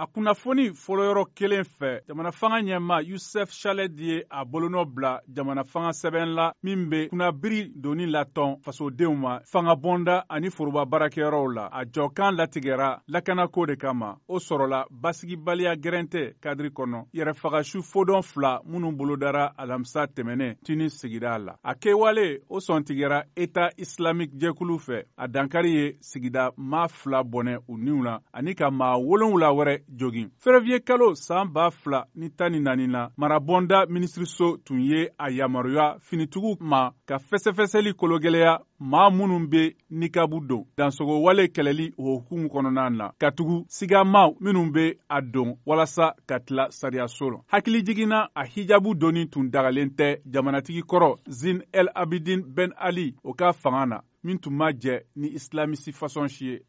a kunnafoni fɔlɔyɔrɔ kelen fɛ jamana fanga ɲɛma Yusuf Chalet ye a bolonɔ bila jamana fanga sɛbɛn la min bɛ kunnabiri doni latɔn fasodenw ma fanga bɔnda ani foroba baarakɛyɔrɔw la. A jɔkan latigɛra lakanako de kama. O sɔrɔla basigibaliya gɛrɛn tɛ kadiri kɔnɔ. Yɛrɛfagasu fodɔn 2 minnu bolodara alamisa tɛmɛnen Tunis sigida la. A kɛwale o sɔntigɛra État islamique jɛkulu fɛ. A dankari ye sigida maa 2 bɔnɛ u niw la ani ka maa 7 wɛrɛ jogin. Février kalo san 2014 na marabɔnda minisiriso tun ye a yamaruya finitugu ma ka fɛsɛfɛsɛli kologɛlɛya maa minnu bɛ nikabu don dansogo wale kɛlɛli o hukumu kɔnɔna na ka tugu sigamaw minnu bɛ a don walasa ka tila sariyaso la. Hakili jiginna a hijabu doni tun dagalen tɛ jamanatigi kɔrɔ Zine El Abidine Ben Ali o ka fanga na min tun ma jɛ ni islamisi fasɔn si ye.